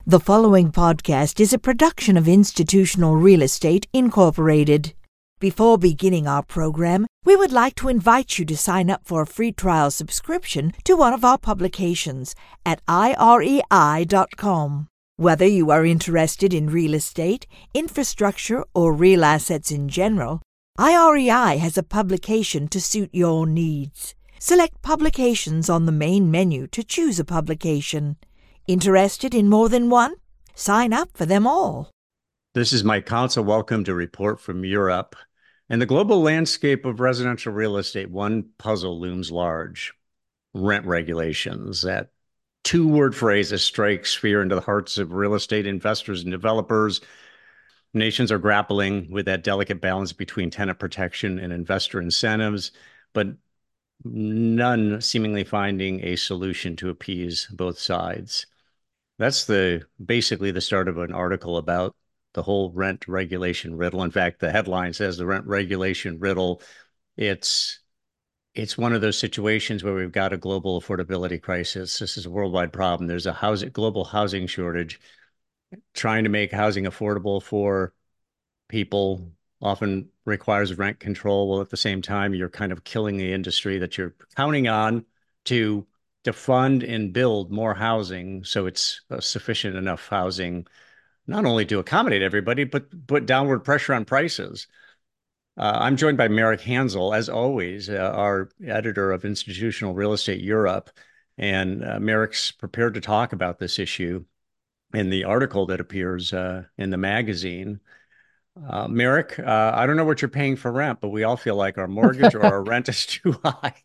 The following podcast is a production of Institutional Real Estate Incorporated. Before beginning our program, we would like to invite you to sign up for a free trial subscription to one of our publications at irei.com. Whether you are interested in real estate, infrastructure, or real assets in general, IREI has a publication to suit your needs. Select Publications on the main menu to choose a publication. Interested in more than one? Sign up for them all. This is Mike Council. Welcome to Report from Europe. In the global landscape of residential real estate, one puzzle looms large: rent regulations. That two-word phrase that strikes fear into the hearts of real estate investors and developers. Nations are grappling with that delicate balance between tenant protection and investor incentives, but none seemingly finding a solution to appease both sides. That's basically the start of an article about the whole rent regulation riddle. In fact, the headline says the rent regulation riddle. It's one of those situations where we've got a global affordability crisis. This is a worldwide problem. There's a global housing shortage. Trying to make housing affordable for people often requires rent control, while at the same time, you're kind of killing the industry that you're counting on to fund and build more housing, so it's sufficient enough housing, not only to accommodate everybody, but put downward pressure on prices. I'm joined by Marek Hansel, as always, our editor of Institutional Real Estate Europe, and Marek's prepared to talk about this issue in the article that appears in the magazine. Marek, I don't know what you're paying for rent, but we all feel like our mortgage or our rent is too high.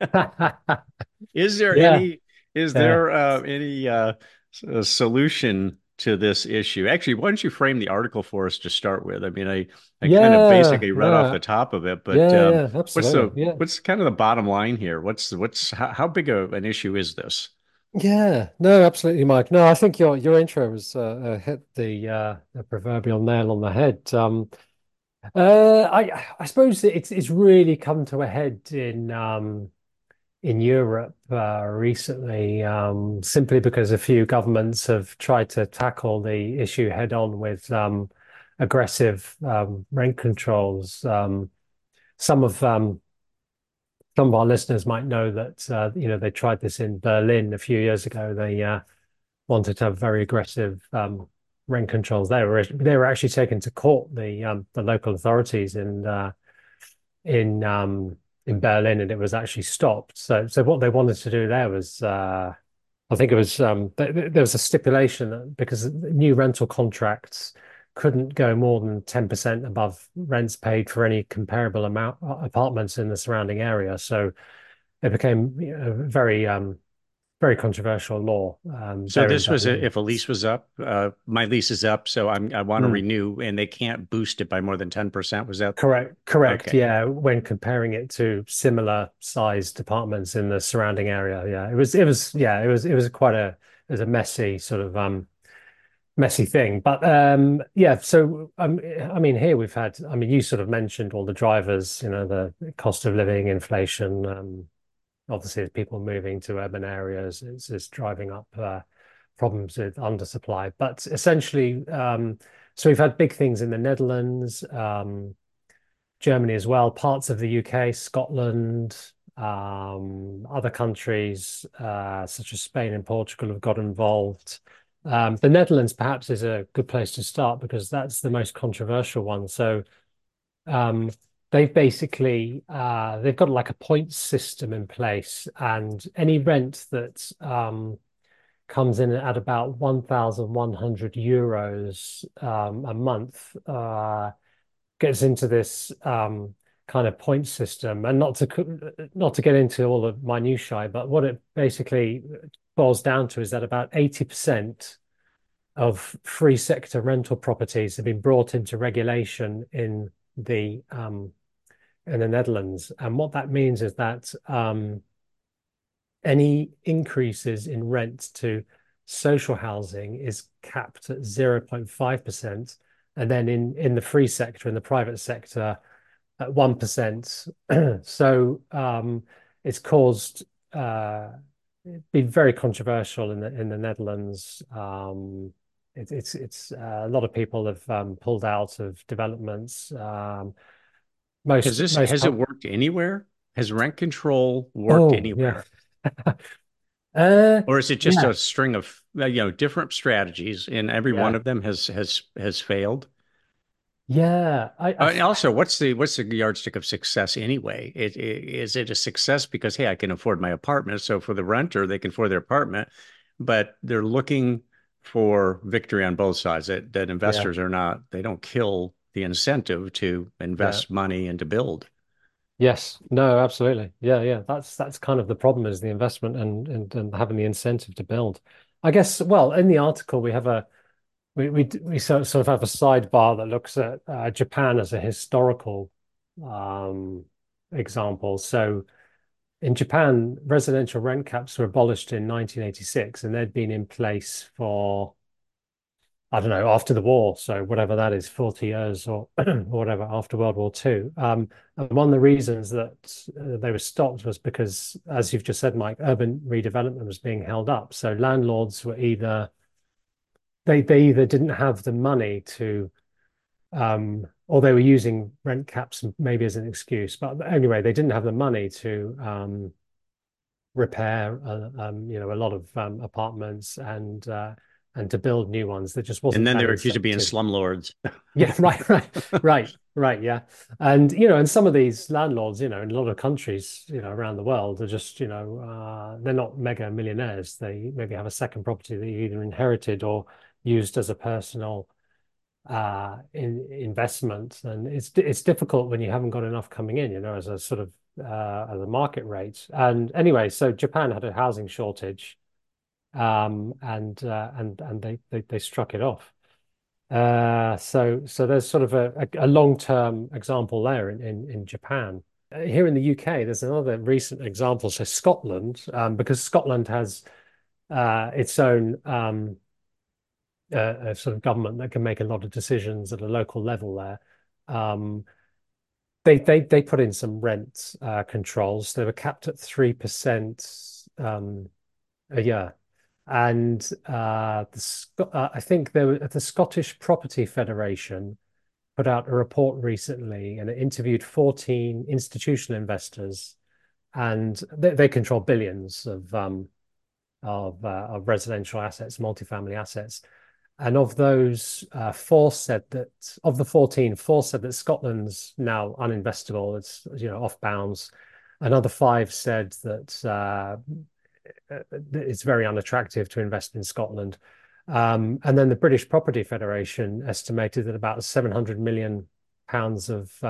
Is there any solution to this issue? Actually, why don't you frame the article for us to start with? I mean, I kind of basically read off the top of it, but absolutely. What's kind of the bottom line here? How big of an issue is this? Yeah, no, absolutely, Mike. No, I think your intro was hit the proverbial nail on the head. I suppose it's really come to a head in Europe recently, simply because a few governments have tried to tackle the issue head on with aggressive rent controls. Some of our listeners might know that they tried this in Berlin a few years ago. They wanted to have very aggressive rent controls. They were actually taken to court, the local authorities in Berlin, and it was actually stopped. So what they wanted to do there was, I think it was there was a stipulation that because new rental contracts couldn't go more than 10% above rents paid for any comparable amount apartments in the surrounding area. So it became a very controversial law. So this was if a lease was up, my lease is up, so I want to renew, and they can't boost it by more than 10%. Was that correct? Okay. Yeah, when comparing it to similar sized apartments in the surrounding area, it was quite a messy sort of messy thing. But so I mean, here we've had, I mean, you sort of mentioned all the drivers, the cost of living, inflation. Obviously, as people moving to urban areas, it's driving up problems with undersupply. But essentially, so we've had big things in the Netherlands, Germany as well, parts of the UK, Scotland, other countries such as Spain and Portugal have got involved. The Netherlands perhaps is a good place to start because that's the most controversial one. So they've basically they've got like a points system in place, and any rent that comes in at about 1,100 euros a month gets into this kind of point system. And not to get into all the minutiae, but what it basically boils down to is that about 80% of free sector rental properties have been brought into regulation in the Netherlands. And what that means is that any increases in rent to social housing is capped at 0.5%. And then in the free sector, in the private sector, at 1%. So it's caused been very controversial in the Netherlands. it's a lot of people have pulled out of developments. Most most Has it pub worked anywhere? Has rent control worked Oh yeah. anywhere? uh Or is it just yeah. a string of different strategies and every one Yeah. of them has failed? Yeah. And also, what's the yardstick of success anyway? Is it a success because, hey, I can afford my apartment, so for the renter they can afford their apartment, but they're looking for victory on both sides. That Yeah. investors are not, they don't kill the incentive to Yeah. invest money and to build. Yes. No, absolutely. Yeah, yeah. That's kind of the problem is the investment and having the incentive to build. I guess, well, in the article we have a we sort of have a sidebar that looks at Japan as a historical um example. So in Japan, residential rent caps were abolished in 1986 and they'd been in place for I don't know, after the war, so whatever that is, 40 years or, or whatever, after World War II. And one of the reasons that they were stopped was because, as you've just said, Mike, urban redevelopment was being held up. So landlords were either they either didn't have the money to or they were using rent caps maybe as an excuse. But anyway, they didn't have the money to repair a lot of apartments and to build new ones. There just And wasn't then they that were accused of being incentive. slumlords. Yeah, right, yeah. And and some of these landlords, in a lot of countries, around the world, are just, they're not mega millionaires. They maybe have a second property that you either inherited or used as a personal investment. And it's difficult when you haven't got enough coming in, as a sort of as a market rate. And anyway, so Japan had a housing shortage, and they struck it off. So there's sort of a long-term example there in Japan. Here in the UK, there's another recent example. So Scotland, because Scotland has its own sort of government that can make a lot of decisions at a local level there. Um, they put in some rent controls. They were capped at 3% a year. And I think the Scottish Property Federation put out a report recently, and it interviewed 14 institutional investors, and they control billions of residential assets, multifamily assets. And of those, four said that of the 14, four said that Scotland's now uninvestable. It's off bounds. Another five said that it's very unattractive to invest in Scotland. And then the British Property Federation estimated that about 700 million pounds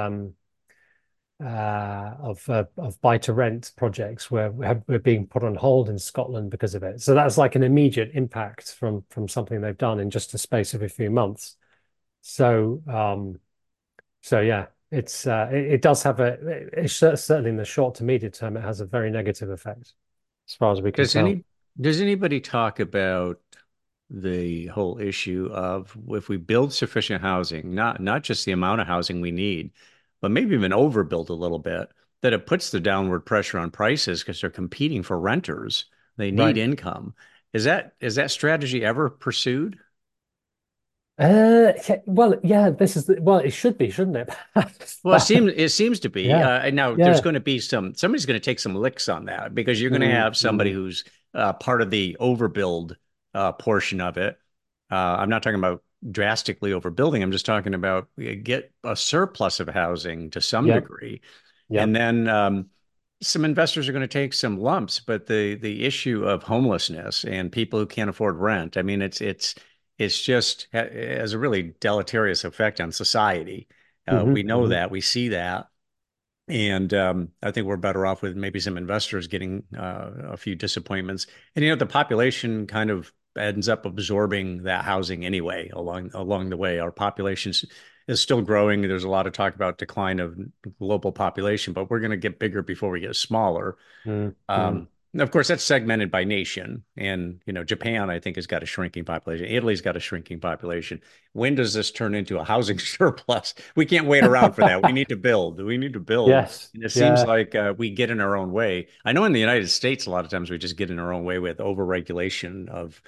of buy to rent projects were being put on hold in Scotland because of it. So that's like an immediate impact from something they've done in just a space of a few months. So yeah, it does have certainly in the short to medium term it has a very negative effect as far as we can Does tell. any does anybody talk about the whole issue of if we build sufficient housing, not just the amount of housing we need, but maybe even overbuild a little bit, that it puts the downward pressure on prices because they're competing for renters. They need Right. income. Is that strategy ever pursued? Yeah, well, yeah, well, it should be, shouldn't it? Well, it seems to be. Yeah, Now there's yeah. going to be somebody's going to take some licks on that because you're going to Mm, have somebody mm. who's part of the overbuild portion of it. I'm not talking about drastically overbuilding. I'm just talking about get a surplus of housing to some Yep, degree, and yep. then some investors are going to take some lumps. But the issue of homelessness and people who can't afford rent, I mean, it's just has a really deleterious effect on society. We know Hmm. that, we see that, and I think we're better off with maybe some investors getting a few disappointments. And the population kind of ends up absorbing that housing anyway along the way. Our population is still growing. There's a lot of talk about decline of global population, but we're going to get bigger before we get smaller. Mm, mm. Um, of course, that's segmented by nation. And, Japan, I think, has got a shrinking population. Italy's got a shrinking population. When does this turn into a housing surplus? We can't wait around for that. We need to build. We need to build. Yes, And it seems yeah. like we get in our own way. I know in the United States, a lot of times we just get in our own way with overregulation of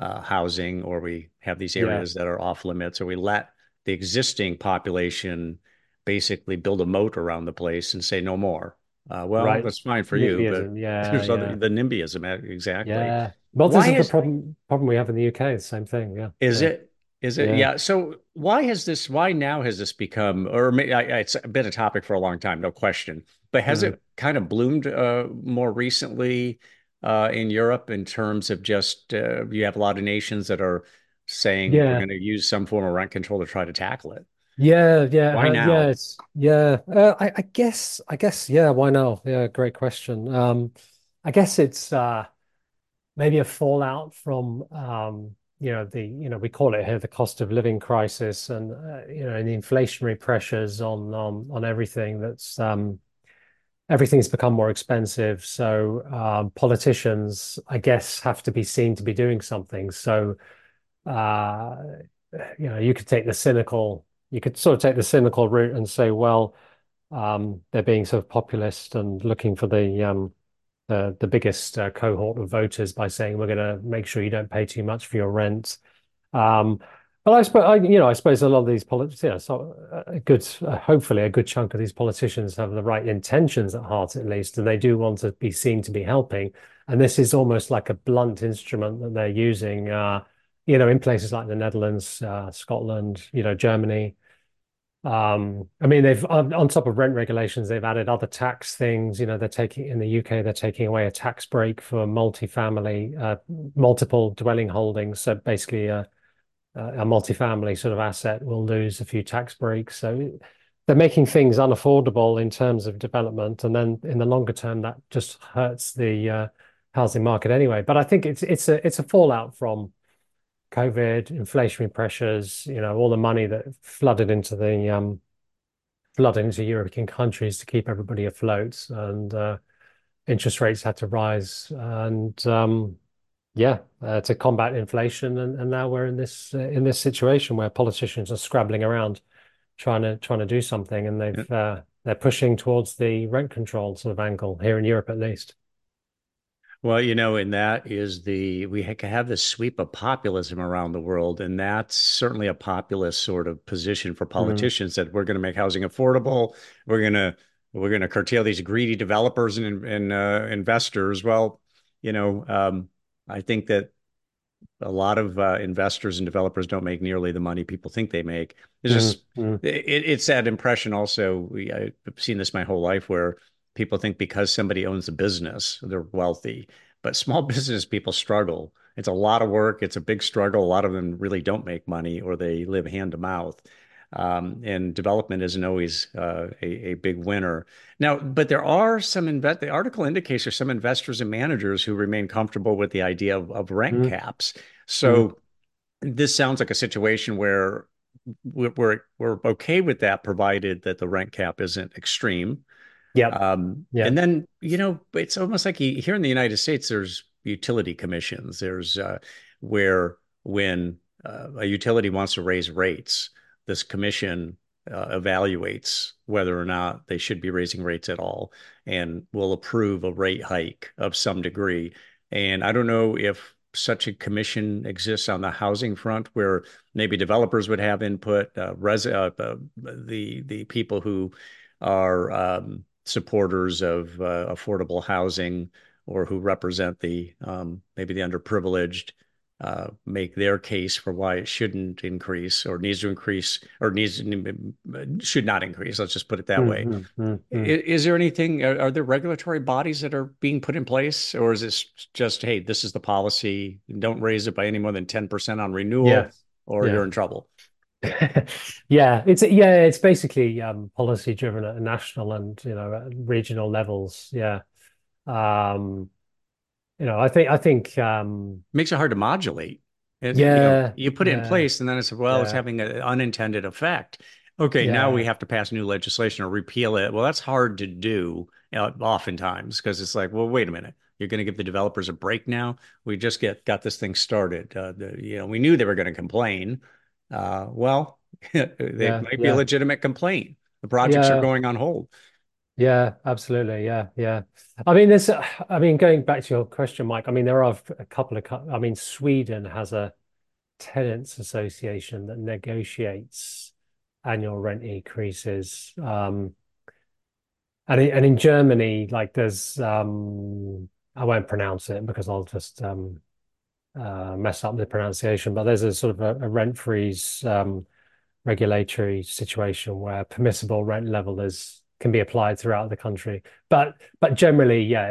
housing, or we have these Yeah. areas that are off limits, or we let the existing population basically build a moat around the place and say no more. Well, Right. that's fine for you, but NIMBYism. Yeah. there's other Yeah. the NIMBYism exactly. Yeah. Well, this Why is the is problem we have in the UK. The same thing. Yeah. is Yeah. it? Is it? Yeah. Yeah. So why now has this become, or it's been a topic for a long time, no question, but has Mm. it kind of bloomed more recently in Europe in terms of just you have a lot of nations that are saying we're Yeah. going to use some form of rent control to try to tackle it. Yeah. Yeah. Why Yeah. now? It's yeah. I guess. Yeah. Why now? Yeah. Great question. I guess it's maybe a fallout from we call it here the cost of living crisis, and and the inflationary pressures on everything. Everything's become more expensive, so politicians, I guess, have to be seen to be doing something. So uh, you could take the cynical, you could sort of take the cynical route and say, well, they're being sort of populist and looking for the biggest cohort of voters by saying we're going to make sure you don't pay too much for your rent. Um, but I suppose a lot of these politicians, so hopefully a good chunk of these politicians have the right intentions at heart, at least, and they do want to be seen to be helping. And this is almost like a blunt instrument that they're using, in places like the Netherlands, Scotland, Germany. I mean, they've on top of rent regulations, they've added other tax things. They're taking in the UK, they're taking away a tax break for multifamily, multiple dwelling holdings. So basically, a multifamily sort of asset will lose a few tax breaks. So they're making things unaffordable in terms of development, and then in the longer term, that just hurts the housing market anyway. But I think it's a fallout from COVID, inflationary pressures, all the money that flooded into European countries to keep everybody afloat, and interest rates had to rise, and to combat inflation, and now we're in this situation where politicians are scrabbling around trying to do something, and they're pushing towards the rent control sort of angle here in Europe at least. Well, and that is we have this sweep of populism around the world, and that's certainly a populist sort of position for Mm, politicians that we're going to make housing affordable. We're going to we're going to curtail these greedy developers and investors. Well, I think that a lot of investors and developers don't make nearly the money people think they make. It's mm, just mm, it's that impression also. I've seen this my whole life where people think because somebody owns a business, they're wealthy. But small business people struggle. It's a lot of work. It's a big struggle. A lot of them really don't make money or they live hand to mouth. And development isn't always a big winner. Now, but there are the article indicates there's some investors and managers who remain comfortable with the idea of rent mm, caps. mm. So this sounds like a situation where we're okay with that, provided that the rent cap isn't extreme. Yep. And Yep. then, it's almost like here in the United States, there's utility commissions. There's where when a utility wants to raise rates, this commission evaluates whether or not they should be raising rates at all and will approve a rate hike of some degree. And I don't know if such a commission exists on the housing front where maybe developers would have input, the people who are supporters of affordable housing or who represent the maybe the underprivileged make their case for why it shouldn't increase or needs to increase or should not increase. Let's just put it that Mm, way. mm, mm, mm. Is there anything? Are there regulatory bodies that are being put in place, or is this just, hey, this is the policy? Don't raise it by any more than 10% on renewal, Yeah. or you're Yeah. in trouble? It's basically policy driven at national and at regional levels. Yeah. Um, I think Makes it hard to modulate. yeah, You put it in yeah, place, and then it's well, it's yeah, having an unintended effect. Okay, now we yeah, have to pass new legislation or repeal it. Well, that's hard to do, oftentimes because it's like, well, wait a minute, you're going to give the developers a break now. We just got this thing started. We knew they were going to complain. They yeah, might be a yeah, legitimate complaint. The projects are yeah. going on hold. Yeah, absolutely. Yeah, yeah. I mean, there's, I mean, going back to your question, Mike, I mean, there are a couple of, I mean, Sweden has a tenants association that negotiates annual rent increases. And in Germany, like there's, I won't pronounce it because I'll just mess up the pronunciation, but there's a sort of a rent freeze regulatory situation where permissible rent level is can be applied throughout the country. But generally, yeah,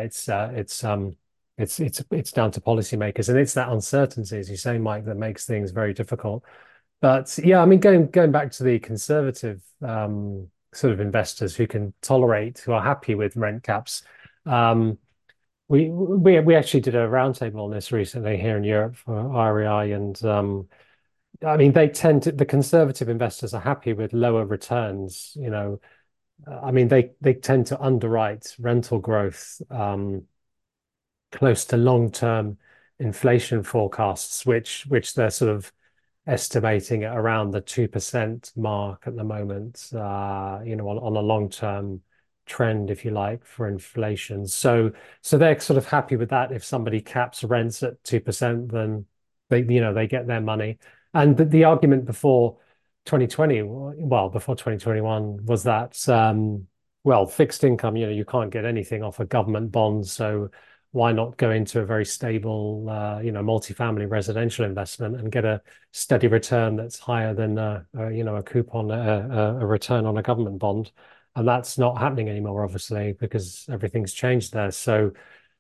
it's down to policymakers, and it's that uncertainty, as you say, Mike, that makes things very difficult. But yeah, I mean, going back to the conservative sort of investors who can tolerate, who are happy with rent caps. Um, we actually did a roundtable on this recently here in Europe for REI, and I mean, they tend to, the conservative investors are happy with lower returns. I mean, they tend to underwrite rental growth close to long-term inflation forecasts, which they're sort of estimating at around the 2% mark at the moment, on a long-term trend, if you like, for inflation. So they're sort of happy with that. If somebody caps rents at 2%, then they get their money. And the argument before 2020, well, before 2021 was that, well, fixed income, you can't get anything off a government bond. So why not go into a very stable, multifamily residential investment and get a steady return that's higher than a coupon, a return on a government bond, and that's not happening anymore, obviously, because everything's changed there. So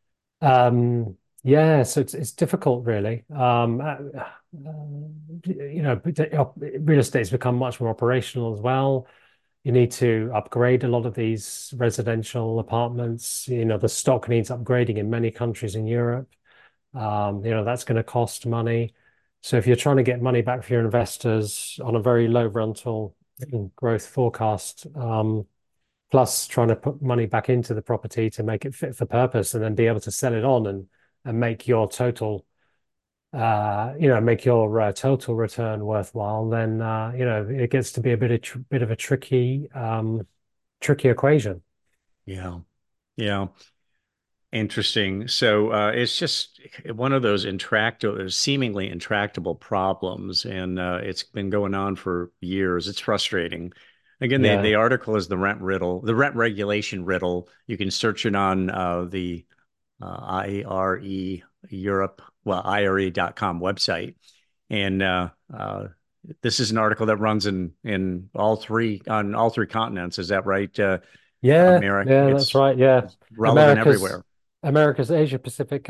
yeah, so it's difficult, really. Real estate's become much more operational as well. You need to upgrade a lot of these residential apartments. The stock needs upgrading in many countries in Europe. That's going to cost money. So if you're trying to get money back for your investors on a very low rental growth forecast, plus trying to put money back into the property to make it fit for purpose and then be able to sell it on and make your total return worthwhile, then it gets to be a bit of a tricky equation. Yeah. Yeah. Interesting. So it's just one of those seemingly intractable problems, and it's been going on for years. It's frustrating. Again, the Yeah. article is the rent riddle, the rent regulation riddle. You can search it on the IRE Europe, well, IRE.com website, and this is an article that runs in all three continents. Is that right, Yeah, America? yeah, that's right. Yeah. It's relevant America's everywhere. America's Asia Pacific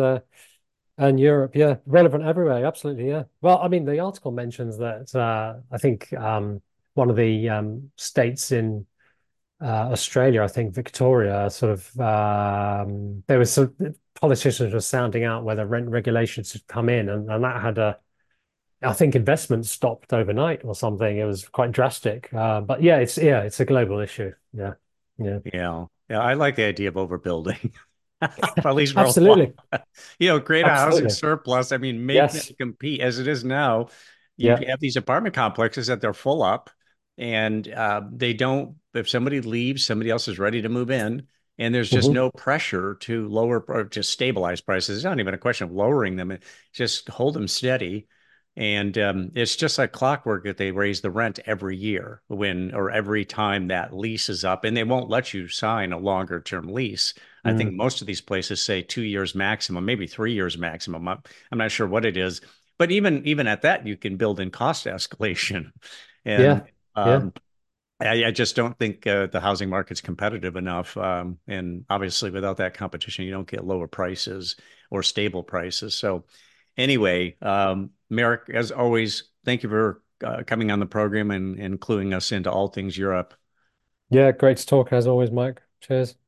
and Europe, yeah. Relevant everywhere, absolutely, yeah. Well, I mean, the article mentions that I think one of the states in Australia, I think Victoria, sort of there was some politicians were sounding out whether rent regulations should come in, and that had I think investment stopped overnight or something. It was quite drastic. But it's a global issue. Yeah. Yeah. Yeah. Yeah. I like the idea of overbuilding, at least for a while. Absolutely. Create a housing Absolutely. surplus. I mean, make them Yes. compete as it is now. You Yeah. have these apartment complexes that they're full up and they don't, if somebody leaves, somebody else is ready to move in. And there's just Hmm. no pressure to lower or to stabilize prices. It's not even a question of lowering them, just hold them steady. And it's just like clockwork that they raise the rent every year or every time that lease is up, and they won't let you sign a longer term lease. I think Mm. most of these places say 2 years maximum, maybe 3 years maximum. I'm not sure what it is, but even at that, you can build in cost escalation. And Yeah. Yeah. um, I just don't think the housing market's competitive enough. And obviously, without that competition, you don't get lower prices or stable prices. So, anyway, Merrick, as always, thank you for coming on the program and cluing us into all things Europe. Yeah. Great to talk as always, Mike. Cheers.